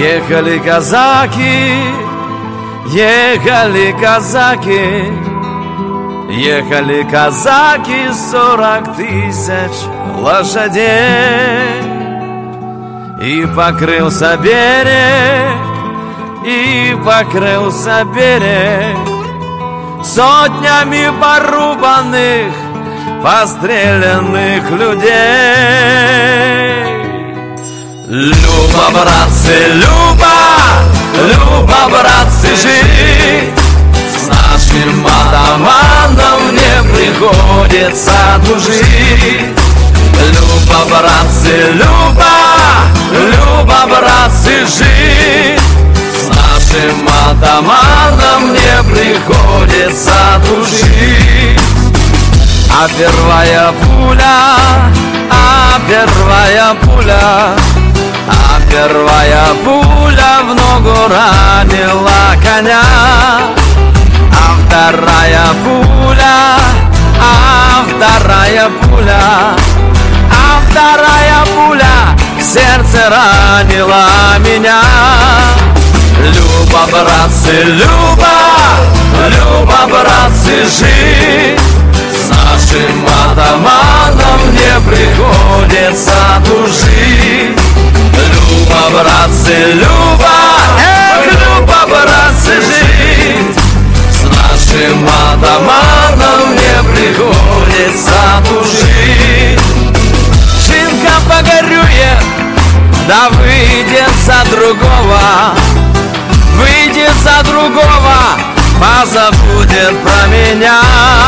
Ехали казаки, ехали казаки, ехали казаки 40 тысяч лошадей. И покрылся берег, и покрылся берег сотнями порубанных, постреленных людей. Люба, братцы, Люба, Люба, братцы, жить с нашим атаманом не приходится дружить. Люба, братцы, Люба, Люба, братцы, жить с нашим атаманом не приходится дружить. А первая пуля, а первая пуля, а первая пуля в ногу ранила коня. А вторая пуля, а вторая пуля, а вторая пуля в сердце ранила меня. Люба, братцы, Люба, Люба, братцы, жить с нашим атаманом не приходится дружить. Люба, братцы, Люба, Люба, братцы, жить с нашим атаманом не приходится дружить. Шинка погорюет, да выйдет за другого, выйдет за другого, позабудет про меня.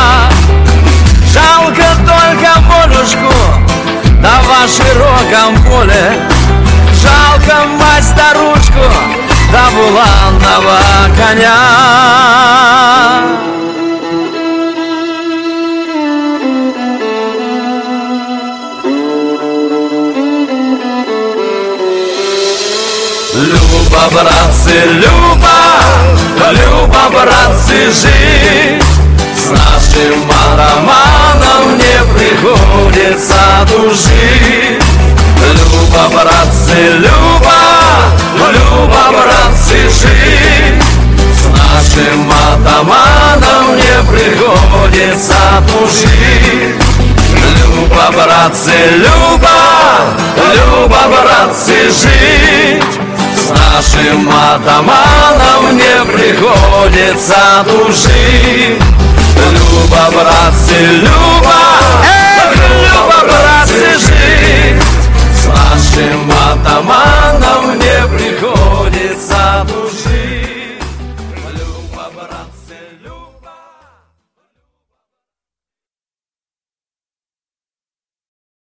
Жалко только Полюшку, да в широком поле. Жалко мать старушку, да буланного коня. Люба, братцы, Люба, Люба, братцы, жить с нашим атаманом не приходится дружить. Люба, братцы, Люба, Люба, братцы, жить с нашим атаманом не приходится дружить. Люба, братцы, Люба, Люба, братцы, жить с нашим атаманом не приходится дружить. Люба, братцы, Люба,